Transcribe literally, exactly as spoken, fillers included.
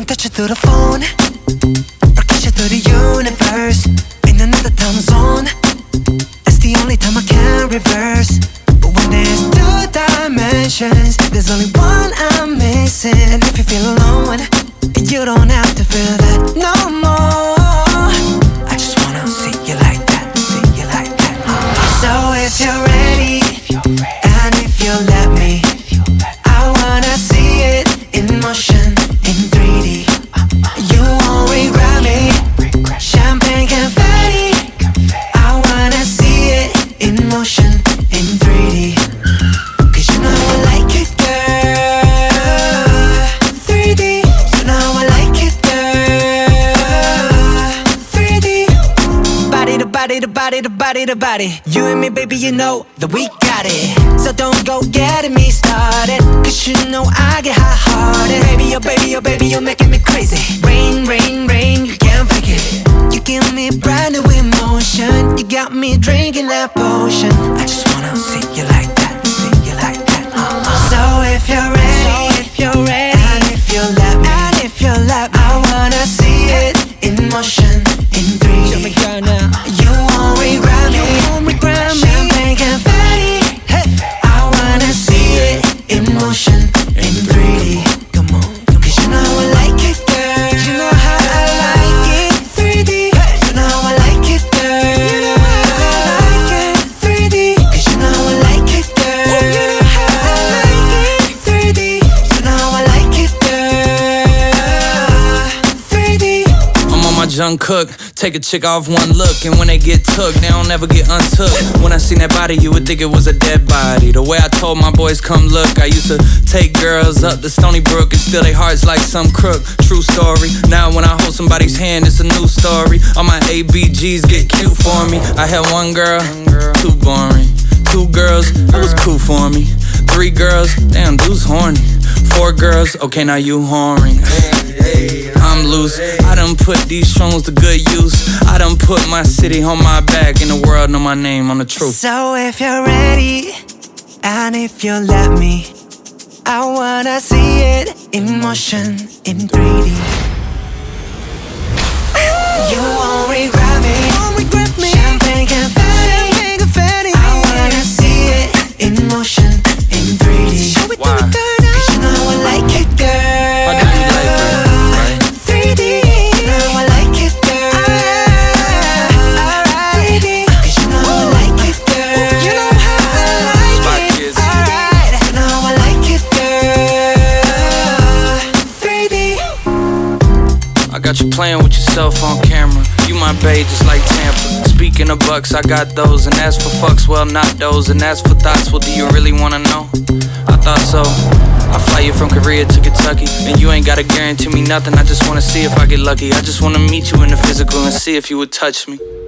touch you through the phone or kiss you through the universe. In another time zone, it's the only time I can reverse. But when there's two dimensions, there's only one I'm missing. And if you feel alone, you don't have to feel that no more. I just wanna see you like that, see you like that. So if you're ready, and if you let me, I wanna see it in motion, in three D. You won't regret me. Champagne confetti. I wanna see it in motion, in three D. Cause you know I like it, girl. three D. You know I like it, girl. three D. Body to body to body to body to body. You and me, baby, you know that we got it. So don't go getting me started, cause you know I get hot-hearted. Baby, oh baby, oh baby, you're making me crazy. Rain, rain, rain, you can't fake it. You give me brand new emotion. You got me drinking that potion. I just wanna see you like that, see you like that. So if you're ready, so if you're ready, and if you let me, and if you let me, I wanna see it in motion, in three D. Show me girl now. You won't regret me. You won't regret me. Champagne confetti. Hey. I wanna see it in motion, in three D. Come on, come on. Cause you know I like it, girl. You know how I like it, three D. Hey. You know I like it, girl. You know how I like it, three D. Cause you know I like it, girl. You know how I like it, three D. You know I like it, girl. three D. I'm on my junk cook, take a chick off one look, and when they get took, they don't ever get untook. When I seen that body, you would think it was a dead body. The way I told my boys come look, I used to take girls up to Stony Brook and steal their hearts like some crook. True story. Now when I hold somebody's hand, it's a new story. All my A B Gs get cute for me. I had one girl, too boring. Two girls, that was cool for me. Three girls, damn, dude's horny. Four girls, okay, now you whoring. I'm loose, I done put these shrooms to good use. I done put my city on my back, and the world know my name on the truth. So if you're ready, and if you let me, I wanna see it in motion, in three D. You won't regret me. Won't regret me. Champagne confetti. Champagne confetti. I wanna see it in motion, in three D. Show it to me, girl. Cause you know I like it, girl. I know you like it, right? three D. You know I like it, girl. Alright. three D. Cause you know I like it, girl. You know how I like it. Alright. You know I like it, girl. three D. I got you playing with yourself on camera. You my babe just like Tampa. Speaking of bucks, I got those. And as for fucks, well, not those. And as for thoughts, well, do you really wanna know? I thought so. I fly you from Korea to Kentucky, and you ain't gotta guarantee me nothing. I just wanna see if I get lucky. I just wanna meet you in the physical and see if you would touch me.